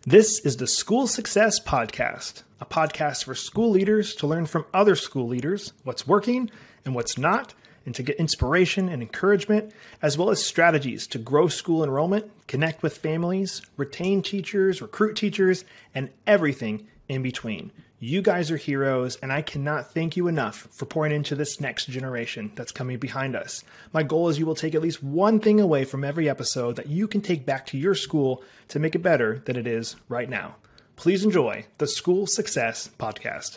This is the School Success Podcast, a podcast for school leaders to learn from other school leaders what's working and what's not, and to get inspiration and encouragement, as well as strategies to grow school enrollment, connect with families, retain teachers, recruit teachers, and everything in between. You guys are heroes, and I cannot thank you enough for pouring into this next generation that's coming behind us. My goal is you will take at least one thing away from every episode that you can take back to your school to make it better than it is right now. Please enjoy the School Success Podcast.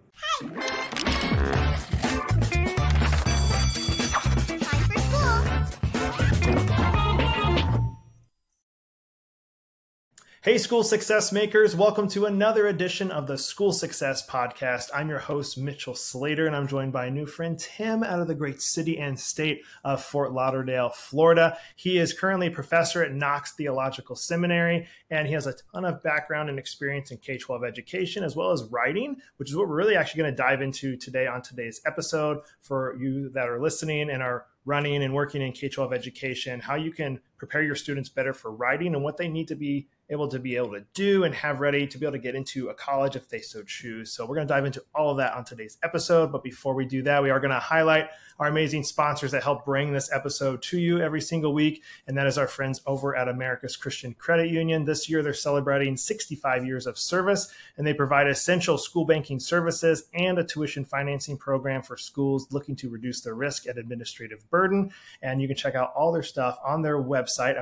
Hey, School Success Makers. Welcome to another edition of the School Success Podcast. I'm your host, Mitchell Slater, and I'm joined by a new friend, Tim, out of the great city and state of Fort Lauderdale, Florida. He is currently a professor at Knox Theological Seminary, and he has a ton of background and experience in K-12 education, as well as writing, which is what we're really actually going to dive into today on today's episode for you that are listening and are running and working in K-12 education, how you can prepare your students better for writing and what they need to be able to do and have ready to be able to get into a college if they so choose. So we're going to dive into all of that on today's episode. But before we do that, we are going to highlight our amazing sponsors that help bring this episode to you every single week. And that is our friends over at America's Christian Credit Union. This year, they're celebrating 65 years of service, and they provide essential school banking services and a tuition financing program for schools looking to reduce their risk and administrative burden. And you can check out all their stuff on their website,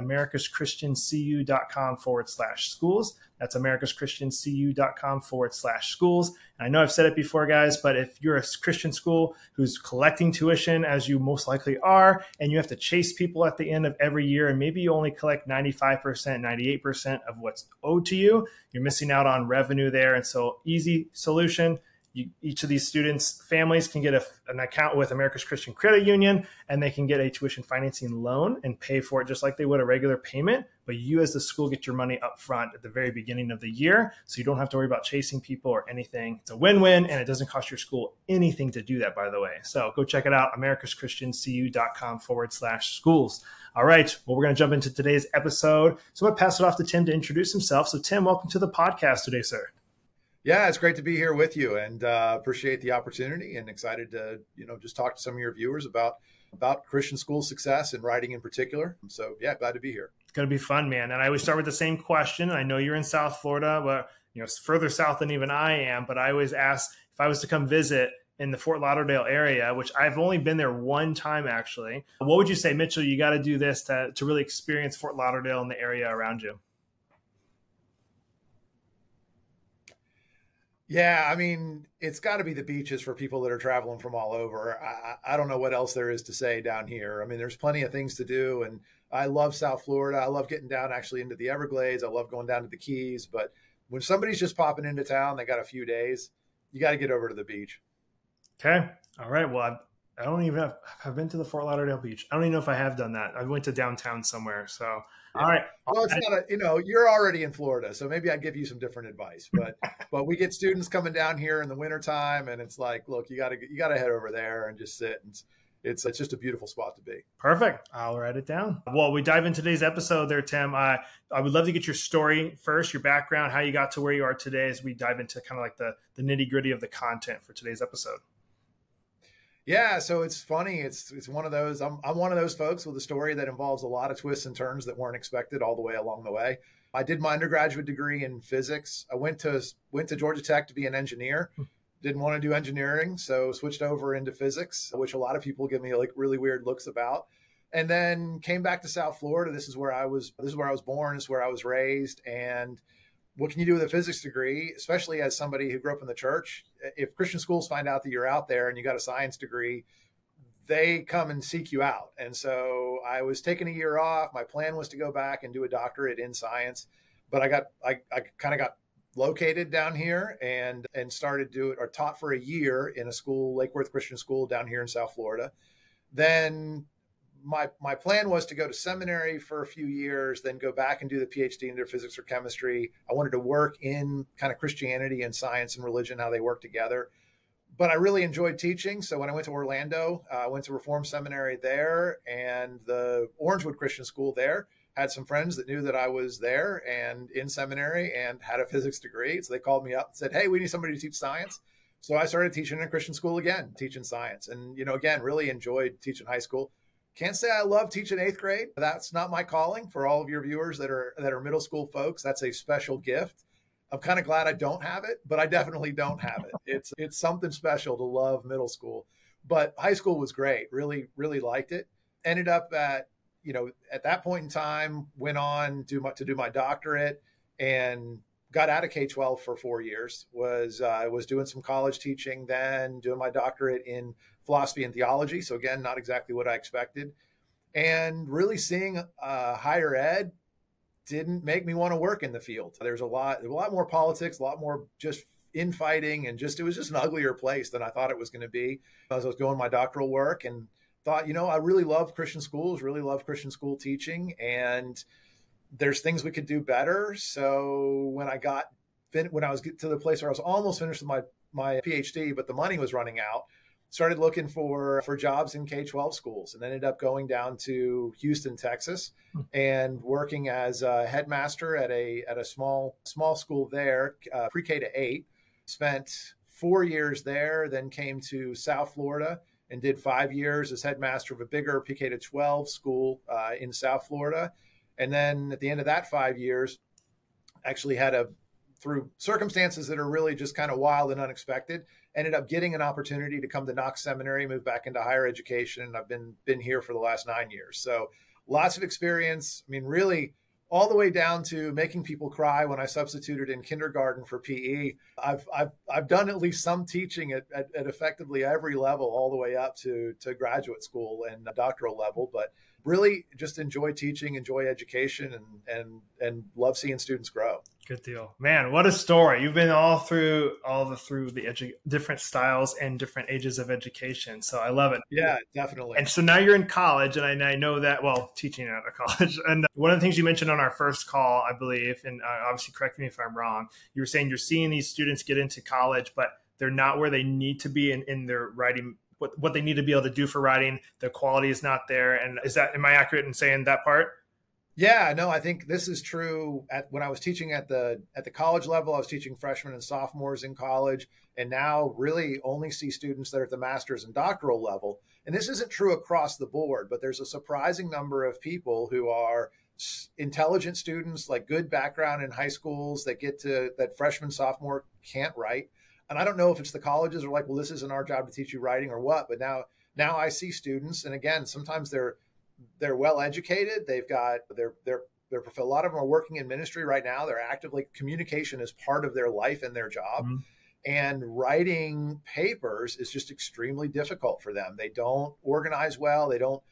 americaschristiancu.com/schools. That's americaschristiancu.com/schools. And I know I've said it before, guys, but if you're a Christian school who's collecting tuition, as you most likely are, and you have to chase people at the end of every year, and maybe you only collect 95%, 98% of what's owed to you, you're missing out on revenue there. And so easy solution. Each of these students' families can get an account with America's Christian Credit Union, and they can get a tuition financing loan and pay for it just like they would a regular payment. But you as the school get your money up front at the very beginning of the year, so you don't have to worry about chasing people or anything. It's a win-win, and it doesn't cost your school anything to do that, by the way. So go check it out, americaschristiancu.com/schools. All right, well, we're going to jump into today's episode. So I'm going to pass it off to Tim to introduce himself. So Tim, welcome to the podcast today, sir. Yeah, it's great to be here with you, and appreciate the opportunity, and excited to just talk to some of your viewers about Christian school success and writing in particular. So yeah, glad to be here. It's going to be fun, man. And I always start with the same question. I know you're in South Florida, but further south than even I am. But I always ask if I was to come visit in the Fort Lauderdale area, which I've only been there one time actually. What would you say, Mitchell? You got to do this to really experience Fort Lauderdale and the area around you. Yeah, I mean, it's got to be the beaches for people that are traveling from all over. I don't know what else there is to say down here. I mean, there's plenty of things to do, and I love South Florida. I love getting down actually into the Everglades. I love going down to the Keys. But when somebody's just popping into town, they got a few days, you got to get over to the beach. Okay. All right. Well, I don't even have been to the Fort Lauderdale beach. I don't even know if I have done that. I went to downtown somewhere. So, all right. Well, it's not you're already in Florida, so maybe I'd give you some different advice, but we get students coming down here in the wintertime, and it's like, look, you got to head over there and just sit. And it's just a beautiful spot to be. Perfect. I'll write it down. Well, we dive into today's episode there, Tim. I would love to get your story first, your background, how you got to where you are today, as we dive into kind of like the nitty gritty of the content for today's episode. Yeah, so it's funny. It's one of those. I'm one of those folks with a story that involves a lot of twists and turns that weren't expected all the way along the way. I did my undergraduate degree in physics. I went to Georgia Tech to be an engineer. Didn't want to do engineering, so switched over into physics, which a lot of people give me like really weird looks about. And then came back to South Florida. This is where I was born. This is where I was raised. And what can you do with a physics degree, especially as somebody who grew up in the church? If Christian schools find out that you're out there and you got a science degree, they come and seek you out. And so I was taking a year off. My plan was to go back and do a doctorate in science, but I kind of got located down here and started taught for a year in a school, Lake Worth Christian School down here in South Florida. Then my plan was to go to seminary for a few years, then go back and do the PhD in either physics or chemistry. I wanted to work in kind of Christianity and science and religion, how they work together. But I really enjoyed teaching. So when I went to Orlando, I went to Reformed Seminary there and the Orangewood Christian School there. had some friends that knew that I was there and in seminary and had a physics degree. So they called me up and said, hey, we need somebody to teach science. So I started teaching in a Christian school again, teaching science. And, again, really enjoyed teaching high school. Can't say I love teaching 8th grade. That's not my calling. For all of your viewers that are middle school folks, that's a special gift. I'm kind of glad I don't have it, but I definitely don't have it. It's something special to love middle school. But high school was great. Really, really liked it. Ended up at that point in time, went on to do my doctorate and got out of K-12 for 4 years. Was doing some college teaching, then doing my doctorate in philosophy and theology. So again, not exactly what I expected. And really seeing higher ed didn't make me want to work in the field. There's a lot more politics, a lot more just infighting, and it was just an uglier place than I thought it was going to be as I was doing my doctoral work, and thought, I really love Christian schools, really love Christian school teaching, and there's things we could do better. So when I was to the place where I was almost finished with my PhD, but the money was running out, started looking for jobs in K-12 schools, and ended up going down to Houston, Texas, and working as a headmaster at a small school there, pre-K to 8. Spent 4 years there, then came to South Florida and did 5 years as headmaster of a bigger pre-K to 12 school in South Florida. And then at the end of that 5 years, actually through circumstances that are really just kind of wild and unexpected, ended up getting an opportunity to come to Knox Seminary, move back into higher education. And I've been here for the last 9 years. So lots of experience. I mean, really all the way down to making people cry when I substituted in kindergarten for PE. I've done at least some teaching at effectively every level, all the way up to graduate school and doctoral level, but really just enjoy teaching, enjoy education, and love seeing students grow. Good deal, man. What a story. You've been through the different styles and different ages of education. So I love it. Yeah, definitely. And so now you're in college, and I know that, teaching out of college. And one of the things you mentioned on our first call, I believe, and obviously correct me if I'm wrong, you were saying you're seeing these students get into college, but they're not where they need to be in their writing, what they need to be able to do for writing. The quality is not there. And am I accurate in saying that part? Yeah, no, I think this is true. When I was teaching at the college level, I was teaching freshmen and sophomores in college, and now really only see students that are at the master's and doctoral level. And this isn't true across the board, but there's a surprising number of people who are intelligent students, like good background in high schools, that freshman, sophomore can't write. And I don't know if it's the colleges are like, well, this isn't our job to teach you writing or what, but now I see students, and again, sometimes they're well educated. They've got a lot of them are working in ministry right now. They're actively, communication is part of their life and their job. Mm-hmm. And writing papers is just extremely difficult for them. They don't organize well.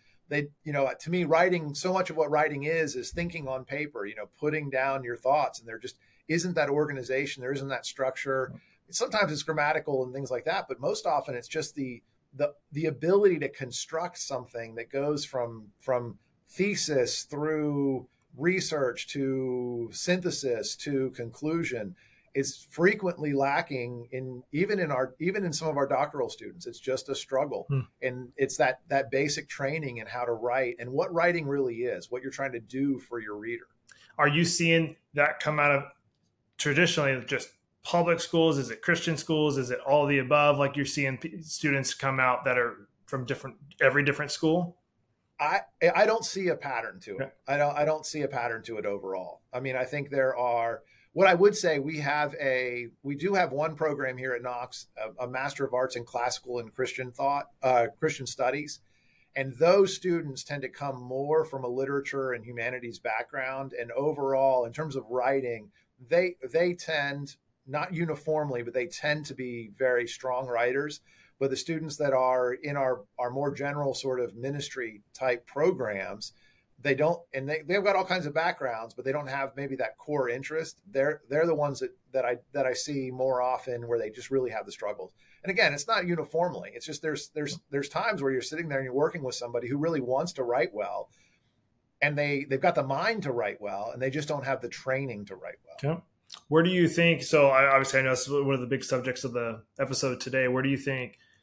To me, writing, so much of what writing is thinking on paper, putting down your thoughts, and there just isn't that organization. There isn't that structure. Sometimes it's grammatical and things like that, but most often it's just the ability to construct something that goes from thesis through research to synthesis to conclusion is frequently lacking even in some of our doctoral students. It's just a struggle. And it's that basic training in how to write and what writing really is, what you're trying to do for your reader. Are you seeing that come out of traditionally just public schools? Is it Christian schools? Is it all of the above? Like you're seeing students come out that are from every different school? I don't see a pattern to it. I don't see a pattern to it overall. I mean, I think what I would say, we do have one program here at Knox, a Master of Arts in Classical and Christian Thought, Christian Studies. And those students tend to come more from a literature and humanities background. And overall, in terms of writing, they tend, not uniformly, but they tend to be very strong writers. But the students that are in our more general sort of ministry type programs, they don't, and they've got all kinds of backgrounds, but they don't have maybe that core interest. They're the ones that I see more often where they just really have the struggles. And again, it's not uniformly. It's just there's times where you're sitting there and you're working with somebody who really wants to write well, and they've got the mind to write well, and they just don't have the training to write well. Okay. Where do you think, so obviously I know it's one of the big subjects of the episode today, where do you think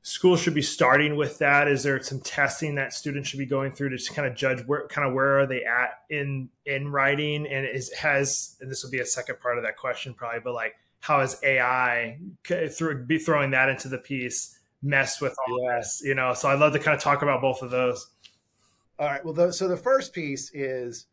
schools should be starting with that? Is there some testing that students should be going through to kind of judge where are they at in writing? And and this will be a second part of that question probably, but like, how has AI be throwing that into the piece messed with all this, So I'd love to kind of talk about both of those. All right. Well, so the first piece is,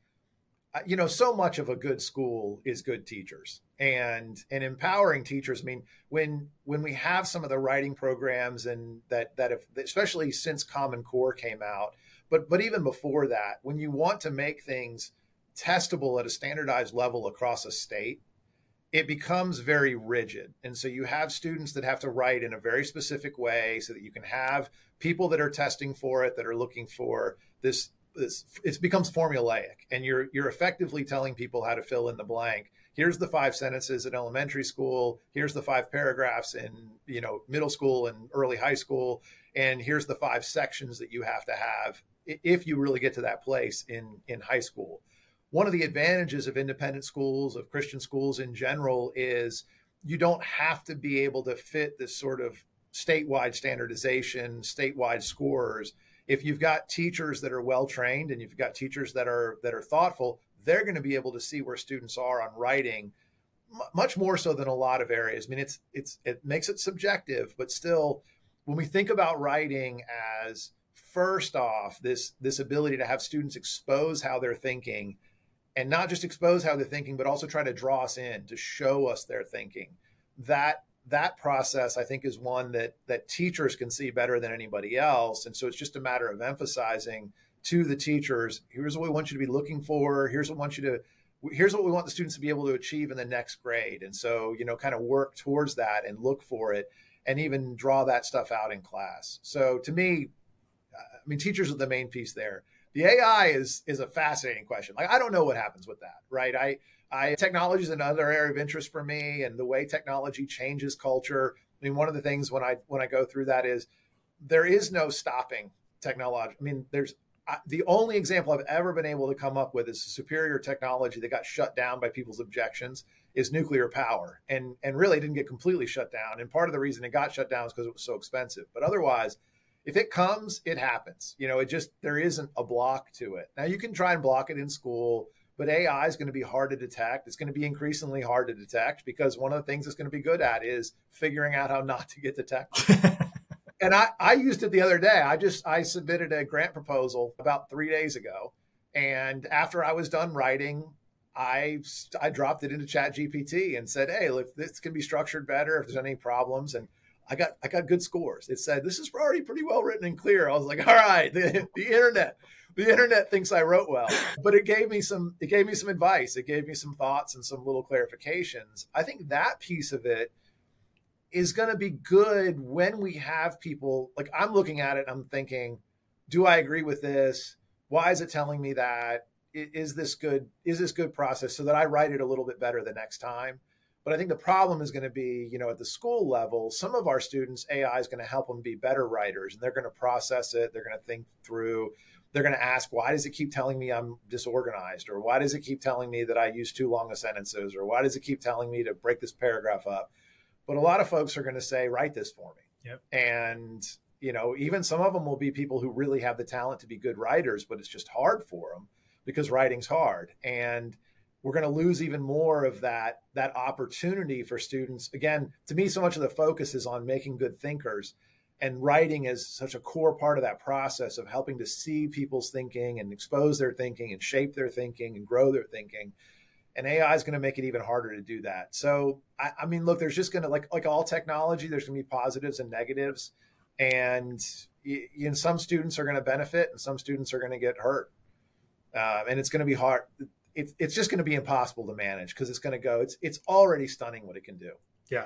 so much of a good school is good teachers and empowering teachers. I mean, when we have some of the writing programs and that have, especially since Common Core came out, but even before that, when you want to make things testable at a standardized level across a state, it becomes very rigid. And so you have students that have to write in a very specific way so that you can have people that are testing for it, that are looking for this, it becomes formulaic, and you're effectively telling people how to fill in the blank. Here's the 5 sentences in elementary school. Here's the 5 paragraphs in, middle school and early high school. And here's the 5 sections that you have to have if you really get to that place in high school. One of the advantages of independent schools, of Christian schools in general, is you don't have to be able to fit this sort of statewide standardization, statewide scores. If you've got teachers that are well trained and you've got teachers that are thoughtful, they're going to be able to see where students are on writing much more so than a lot of areas. I mean, it makes it subjective, but still, when we think about writing as, first off, this ability to have students expose how they're thinking, and not just expose how they're thinking, but also try to draw us in, to show us their thinking. That process, I think, is one that teachers can see better than anybody else. And so it's just a matter of emphasizing to the teachers, here's what we want you to be looking for. Here's what we want the students to be able to achieve in the next grade. And so, kind of work towards that and look for it, and even draw that stuff out in class. So to me, I mean, teachers are the main piece there. The AI is a fascinating question. Like, I don't know what happens with that, right? Technology is another area of interest for me, and the way technology changes culture. I mean, one of the things when I go through that is there is no stopping technology. I mean, the only example I've ever been able to come up with is a superior technology that got shut down by people's objections is nuclear power, and really didn't get completely shut down. And part of the reason it got shut down is because it was so expensive. But otherwise, if it comes, it happens. There isn't a block to it. Now, you can try and block it in school, but AI is going to be hard to detect. It's going to be increasingly hard to detect, because one of the things it's going to be good at is figuring out how not to get detected. And I used it the other day. I submitted a grant proposal about 3 days ago. And after I was done writing, I dropped it into ChatGPT and said, hey, look, this can be structured better if there's any problems. And I got good scores. It said, this is already pretty well written and clear. I was like, all right, the internet thinks I wrote well. But it gave me some advice. It gave me some thoughts and some little clarifications. I think that piece of it is going to be good when we have people, like, I'm looking at it, I'm thinking, do I agree with this? Why is it telling me that? Is this good? Is this good process, so that I write it a little bit better the next time? But I think the problem is going to be, at the school level, some of our students, AI is going to help them be better writers, and they're going to process it. They're going to think through. They're going to ask, why does it keep telling me I'm disorganized? Or why does it keep telling me that I use too long of sentences? Or why does it keep telling me to break this paragraph up? But a lot of folks are going to say, write this for me. Yep. And, even some of them will be people who really have the talent to be good writers, but it's just hard for them because writing's hard. And we're going to lose even more of that opportunity for students. Again, to me, so much of the focus is on making good thinkers, and writing is such a core part of that process of helping to see people's thinking and expose their thinking and shape their thinking and grow their thinking. And AI is going to make it even harder to do that. So, I mean, look, there's just going to, like all technology, there's going to be positives and negatives. And some students are going to benefit and some students are going to get hurt. And it's going to be hard. It's just going to be impossible to manage, because it's going to go, it's already stunning what it can do. Yeah.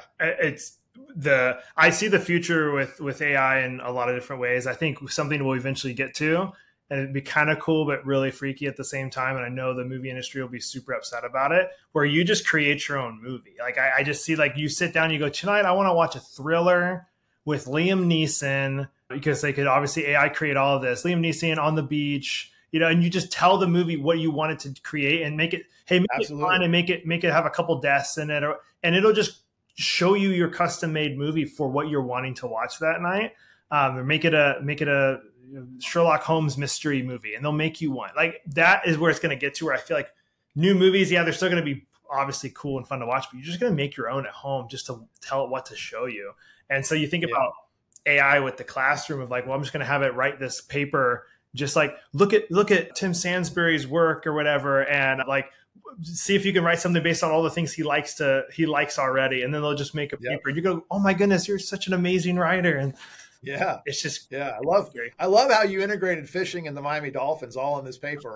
I see the future with AI in a lot of different ways. I think something we'll eventually get to, and it'd be kind of cool, but really freaky at the same time. And I know the movie industry will be super upset about it, where you just create your own movie. Like, I just see, like, you sit down, you go, tonight, I want to watch a thriller with Liam Neeson, because they could obviously AI create all of this. Liam Neeson on the beach, and you just tell the movie what you want it to create and make it, make Absolutely. It fun and make it have a couple deaths in it, and it'll just show you your custom made movie for what you're wanting to watch that night. or make it a Sherlock Holmes mystery movie, and they'll make you one. Like that is where it's going to get to, where I feel like new movies, yeah, they're still going to be obviously cool and fun to watch, but you're just going to make your own at home just to tell it what to show you. And so you think about AI with the classroom of like, well, I'm just going to have it write this paper, just like look at Tim Sansbury's work or whatever, and like see if you can write something based on all the things he likes already, and then they'll just make a paper. You go, oh my goodness, you're such an amazing writer. And it's just I love how you integrated fishing and the Miami Dolphins all in this paper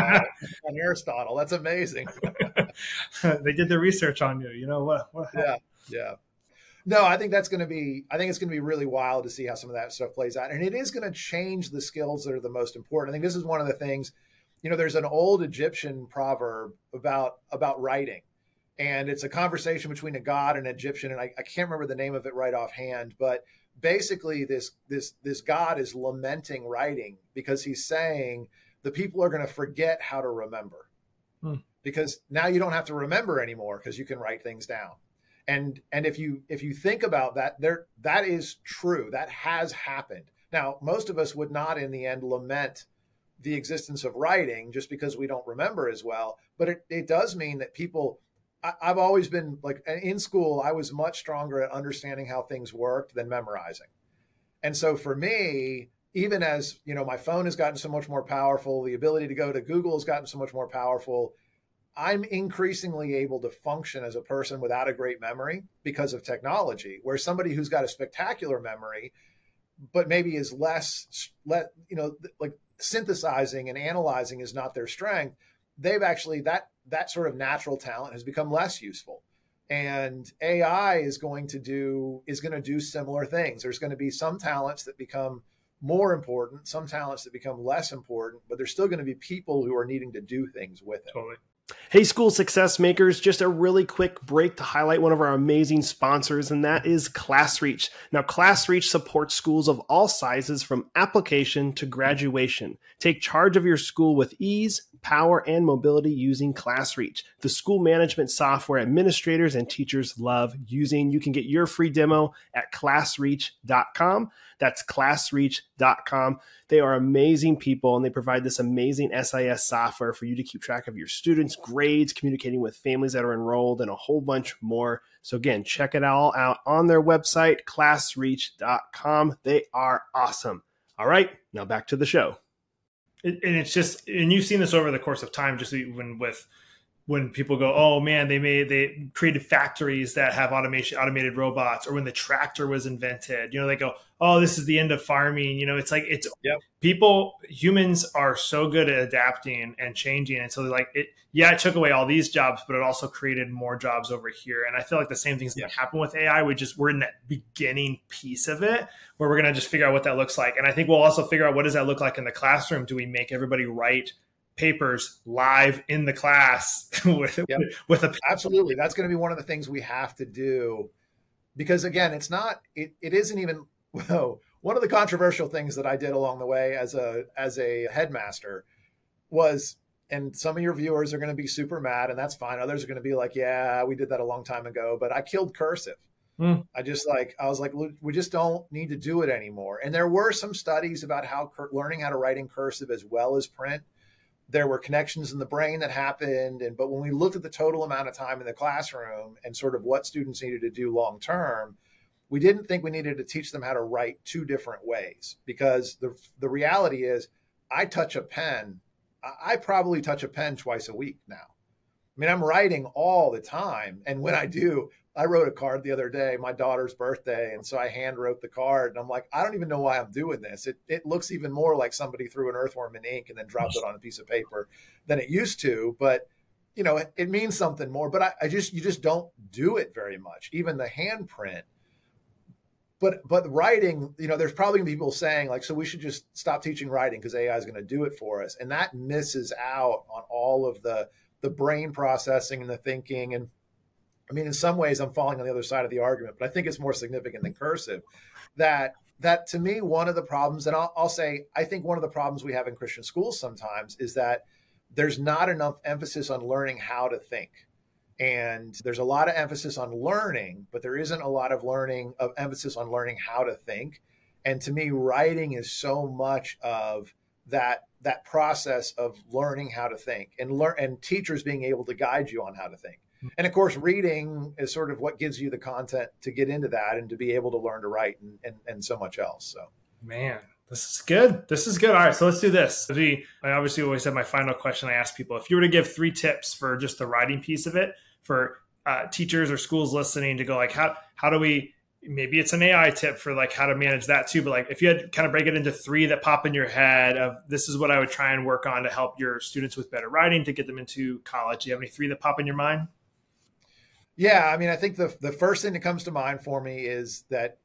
on Aristotle. That's amazing. They did the research on you. You know what? Yeah. No, I think it's going to be really wild to see how some of that stuff plays out. And it is going to change the skills that are the most important. I think this is one of the things, there's an old Egyptian proverb about writing, and it's a conversation between a god and an Egyptian. And I can't remember the name of it right offhand, but basically this god is lamenting writing because he's saying the people are going to forget how to remember because now you don't have to remember anymore because you can write things down. And if you think about that, that is true. That has happened. Now, most of us would not in the end lament the existence of writing just because we don't remember as well. But it does mean that people, I've always been like in school, I was much stronger at understanding how things worked than memorizing. And so for me, even as, my phone has gotten so much more powerful, the ability to go to Google has gotten so much more powerful, I'm increasingly able to function as a person without a great memory because of technology, where somebody who's got a spectacular memory, but maybe is less, like synthesizing and analyzing is not their strength. They've actually, that sort of natural talent has become less useful. And AI is going to do similar things. There's going to be some talents that become more important, some talents that become less important, but there's still going to be people who are needing to do things with it. Totally. Hey, school success makers, just a really quick break to highlight one of our amazing sponsors, and that is ClassReach. Now, ClassReach supports schools of all sizes from application to graduation. Take charge of your school with ease, power, and mobility using ClassReach, the school management software administrators and teachers love using. You can get your free demo at classreach.com. That's classreach.com. They are amazing people, and they provide this amazing SIS software for you to keep track of your students' grades, communicating with families that are enrolled, and a whole bunch more. So again, check it all out on their website, classreach.com. They are awesome. All right, now back to the show. And it's just, and you've seen this over the course of time, just when people go, oh man, they created factories that have automated robots, or when the tractor was invented, they go, oh, this is the end of farming. It's like, humans are so good at adapting and changing. And so it took away all these jobs, but it also created more jobs over here. And I feel like the same thing's going to happen with AI. We're in that beginning piece of it where we're going to just figure out what that looks like. And I think we'll also figure out, what does that look like in the classroom? Do we make everybody write papers live in the class with a absolutely? That's going to be one of the things we have to do, because again, it isn't even one of the controversial things that I did along the way as a headmaster was, and some of your viewers are going to be super mad, and that's fine. Others are going to be like, yeah, we did that a long time ago, but I killed cursive. I was like, we just don't need to do it anymore. And there were some studies about how learning how to write in cursive as well as print, there were connections in the brain that happened. But when we looked at the total amount of time in the classroom and sort of what students needed to do long term, we didn't think we needed to teach them how to write two different ways, because the reality is I probably touch a pen twice a week now. I mean, I'm writing all the time. And when I do, I wrote a card the other day, my daughter's birthday. And so I hand wrote the card, and I'm like, I don't even know why I'm doing this. It looks even more like somebody threw an earthworm in ink and then dropped it on a piece of paper than it used to. But, it means something more, but you just don't do it very much, even the handprint. But writing, there's probably people saying like, so we should just stop teaching writing because AI is going to do it for us. And that misses out on all of the brain processing and the thinking. And I mean, in some ways I'm falling on the other side of the argument, but I think it's more significant than cursive. That to me, one of the problems, and I'll say, I think one of the problems we have in Christian schools sometimes is that there's not enough emphasis on learning how to think. And there's a lot of emphasis on learning, but there isn't a lot of emphasis on learning how to think. And to me, writing is so much of that process of learning how to think and teachers being able to guide you on how to think. And of course, reading is sort of what gives you the content to get into that and to be able to learn to write and so much else. So, man, this is good. This is good. All right, so let's do this. I obviously always have my final question I ask people. If you were to give 3 tips for just the writing piece of it for teachers or schools listening to go like, how do we, maybe it's an AI tip for like how to manage that too, but like if you had to kind of break it into 3 that pop in your head of this is what I would try and work on to help your students with better writing to get them into college. Do you have any 3 that pop in your mind? Yeah, I mean, I think the first thing that comes to mind for me is that,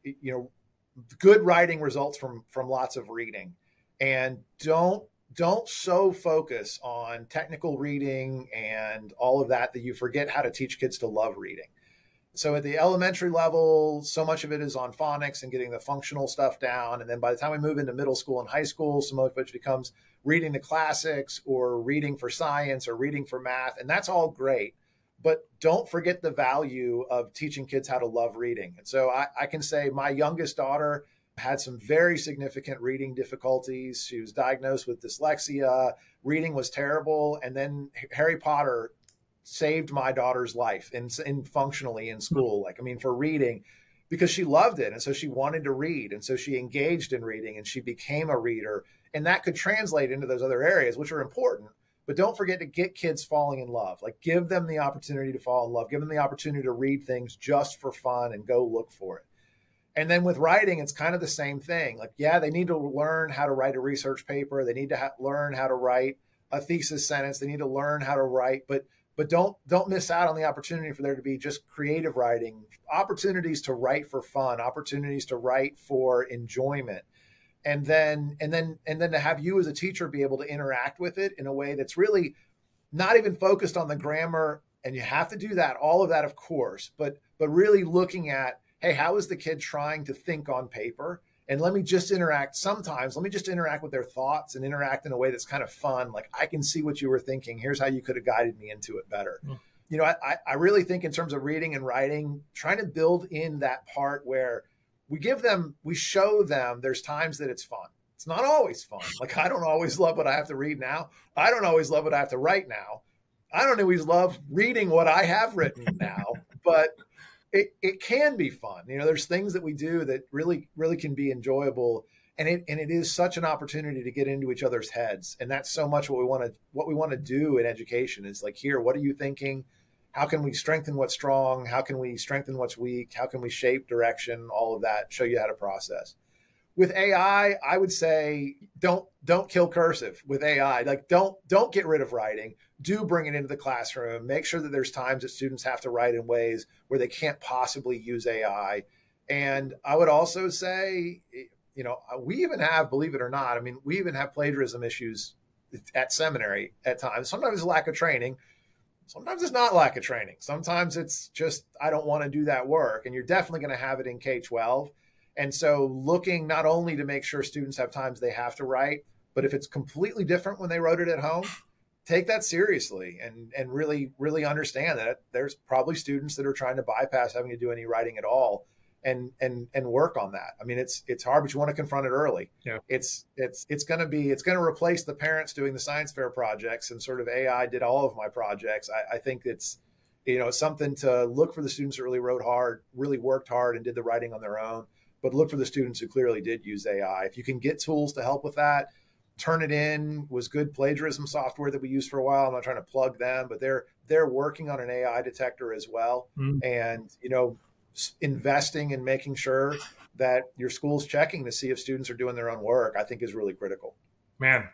good writing results from lots of reading, and don't so focus on technical reading and all of that you forget how to teach kids to love reading. So at the elementary level, so much of it is on phonics and getting the functional stuff down. And then by the time we move into middle school and high school, some of which becomes reading the classics or reading for science or reading for math. And that's all great. But don't forget the value of teaching kids how to love reading. And so I can say my youngest daughter had some very significant reading difficulties. She was diagnosed with dyslexia. Reading was terrible. And then Harry Potter saved my daughter's life in functionally in school. Like, I mean, for reading, because she loved it. And so she wanted to read. And so she engaged in reading and she became a reader. And that could translate into those other areas, which are important. But don't forget to get kids falling in love. Like, give them the opportunity to fall in love. Give them the opportunity to read things just for fun and go look for it. And then with writing, it's kind of the same thing. Like, yeah, they need to learn how to write a research paper. They need to learn how to write a thesis sentence. They need to learn how to write. But don't miss out on the opportunity for there to be just creative writing, opportunities to write for fun, opportunities to write for enjoyment. And then to have you as a teacher be able to interact with it in a way that's really not even focused on the grammar. And you have to do that, all of that, of course, but really looking at, hey, how is the kid trying to think on paper? And let me just interact with their thoughts and interact in a way that's kind of fun. Like, I can see what you were thinking. Here's how you could have guided me into it better. Mm. I really think in terms of reading and writing, trying to build in that part where we show them there's times that it's fun. It's not always fun. Like, I don't always love what I have to read now. I don't always love what I have to write now. I don't always love reading what I have written now, but it can be fun. There's things that we do that really, really can be enjoyable. And it is such an opportunity to get into each other's heads. And that's so much what we want to do in education is like, here, what are you thinking? How can we strengthen what's strong? How can we strengthen what's weak? How can we shape direction? All of that, show you how to process. With AI, I would say don't kill cursive with AI. Like, don't get rid of writing. Do bring it into the classroom. Make sure that there's times that students have to write in ways where they can't possibly use AI. And I would also say, we even have, believe it or not, we even have plagiarism issues at seminary at times. Sometimes it's lack of training. Sometimes it's not lack of training. Sometimes it's just, I don't want to do that work. And you're definitely going to have it in K-12. And so looking not only to make sure students have times they have to write, but if it's completely different when they wrote it at home, take that seriously and really, really understand that there's probably students that are trying to bypass having to do any writing at all and work on that. It's hard, but you want to confront it early. Yeah. It's going to replace the parents doing the science fair projects and sort of AI did all of my projects. I think it's something to look for the students that really worked hard and did the writing on their own, but look for the students who clearly did use AI. If you can get tools to help with that, Turnitin was good plagiarism software that we used for a while. I'm not trying to plug them, but they're working on an AI detector as well. And, investing in making sure that your school's checking to see if students are doing their own work, I think is really critical. Man,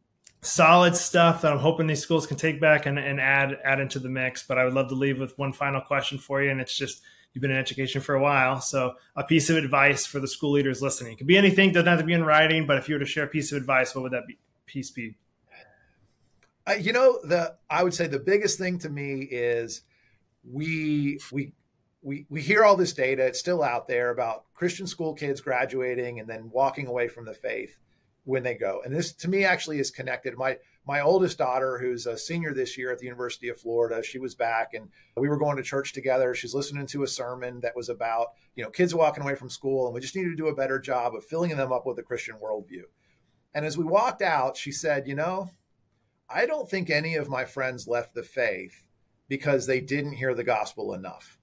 solid stuff that I'm hoping these schools can take back and add into the mix. But I would love to leave with one final question for you. And it's just, you've been in education for a while. So a piece of advice for the school leaders listening. It could be anything, doesn't have to be in writing, but if you were to share a piece of advice, what would that piece be? I would say the biggest thing to me is we hear all this data. It's still out there about Christian school kids graduating and then walking away from the faith when they go. And this to me actually is connected. my oldest daughter, who's a senior this year at the University of Florida, she was back and we were going to church together. She's listening to a sermon that was about, kids walking away from school, and we just needed to do a better job of filling them up with a Christian worldview. And as we walked out, she said, I don't think any of my friends left the faith because they didn't hear the gospel enough.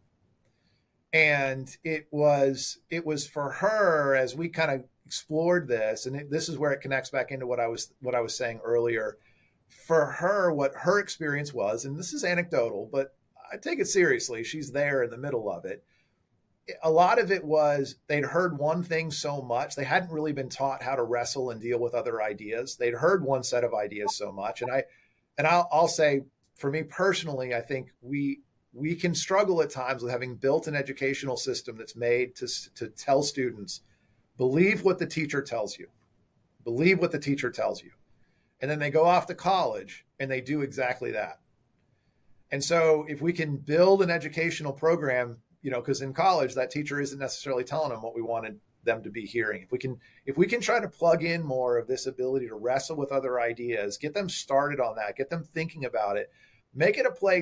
And it was for her, as we kind of explored this, and this is where it connects back into what I was saying earlier. For her, what her experience was, and this is anecdotal, but I take it seriously. She's there in the middle of it. A lot of it was they'd heard one thing so much. They hadn't really been taught how to wrestle and deal with other ideas. They'd heard one set of ideas so much. And I'll say, for me personally, I think we can struggle at times with having built an educational system that's made to tell students, believe what the teacher tells you. Believe what the teacher tells you. And then they go off to college and they do exactly that. And so if we can build an educational program, because in college, that teacher isn't necessarily telling them what we wanted them to be hearing. If we can try to plug in more of this ability to wrestle with other ideas, get them started on that, get them thinking about it, make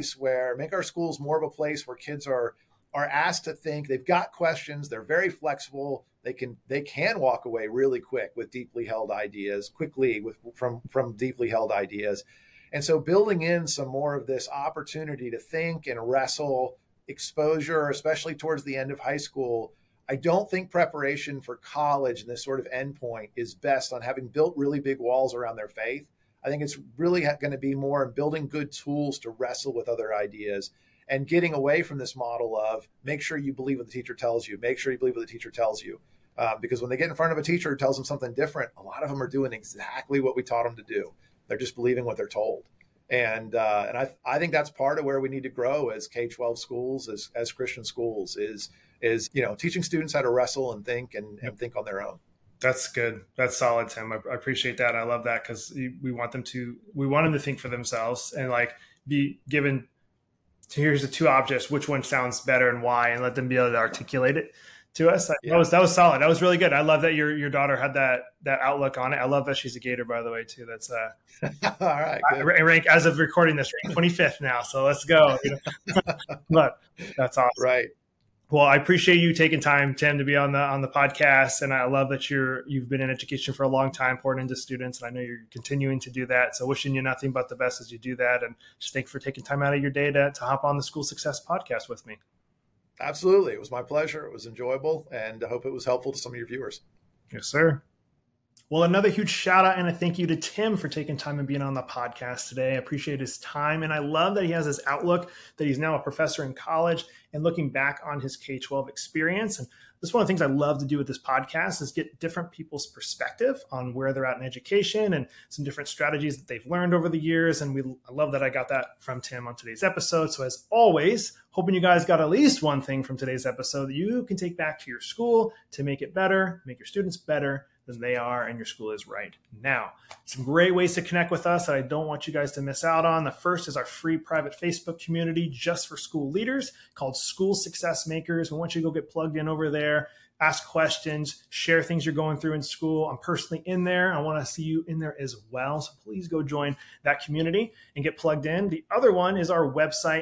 our schools more of a place where kids are asked to think. They've got questions. They're very flexible. They can walk away really quick with deeply held ideas, from deeply held ideas. And so building in some more of this opportunity to think and wrestle, exposure, especially towards the end of high school. I don't think preparation for college and this sort of endpoint is best on having built really big walls around their faith. I think it's really going to be more in building good tools to wrestle with other ideas and getting away from this model of make sure you believe what the teacher tells you, make sure you believe what the teacher tells you. Because when they get in front of a teacher who tells them something different, a lot of them are doing exactly what we taught them to do. They're just believing what they're told. And I think that's part of where we need to grow as K-12 schools, as Christian schools, is teaching students how to wrestle and think and think on their own. That's good. That's solid, Tim. I appreciate that. I love that because we want them to think for themselves and be given, here's the two objects, which one sounds better and why, and let them be able to articulate it to us. Yeah. That was solid. That was really good. I love that your daughter had that outlook on it. I love that she's a Gator, by the way, too. That's all right. I rank as of recording this, rank 25th now. So let's go. But that's awesome. Right. Well, I appreciate you taking time, Tim, to be on the podcast, and I love that you've been in education for a long time, pouring into students, and I know you're continuing to do that. So, wishing you nothing but the best as you do that, and just thank you for taking time out of your day to hop on the School Success Podcast with me. Absolutely, it was my pleasure. It was enjoyable, and I hope it was helpful to some of your viewers. Yes, sir. Well, another huge shout out and a thank you to Tim for taking time and being on the podcast today. I appreciate his time. And I love that he has this outlook that he's now a professor in college and looking back on his K-12 experience. And this is one of the things I love to do with this podcast is get different people's perspective on where they're at in education and some different strategies that they've learned over the years. And I love that I got that from Tim on today's episode. So as always, hoping you guys got at least one thing from today's episode that you can take back to your school to make it better, make your students better than they are, and your school is right now. Some great ways to connect with us that I don't want you guys to miss out on. The first is our free private Facebook community just for school leaders called School Success Makers. We want you to go get plugged in over there, ask questions, share things you're going through in school. I'm personally in there. I want to see you in there as well. So please go join that community and get plugged in. The other one is our website,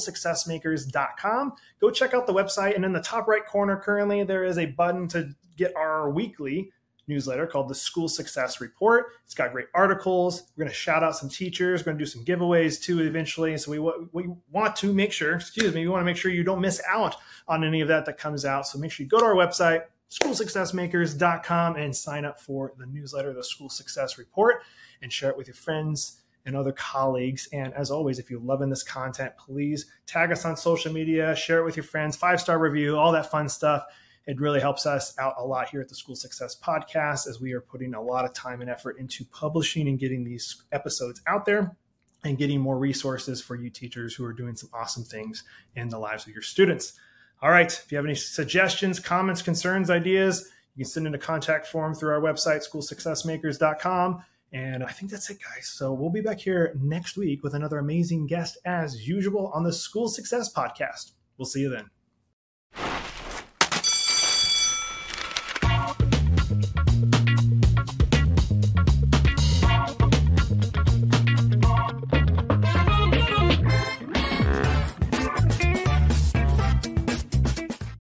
schoolsuccessmakers.com. Go check out the website. And in the top right corner currently, there is a button to get our weekly newsletter called the School Success Report. It's got great articles. We're going to shout out some teachers. We're going to do some giveaways too eventually. So we want to make sure, you don't miss out on any of that comes out. So make sure you go to our website, schoolsuccessmakers.com, and sign up for the newsletter, the School Success Report, and share it with your friends and other colleagues. And as always, if you're loving this content, please tag us on social media, share it with your friends, 5-star review, all that fun stuff. It really helps us out a lot here at the School Success Podcast as we are putting a lot of time and effort into publishing and getting these episodes out there and getting more resources for you teachers who are doing some awesome things in the lives of your students. All right. If you have any suggestions, comments, concerns, ideas, you can send in a contact form through our website, schoolsuccessmakers.com. And I think that's it, guys. So we'll be back here next week with another amazing guest as usual on the School Success Podcast. We'll see you then.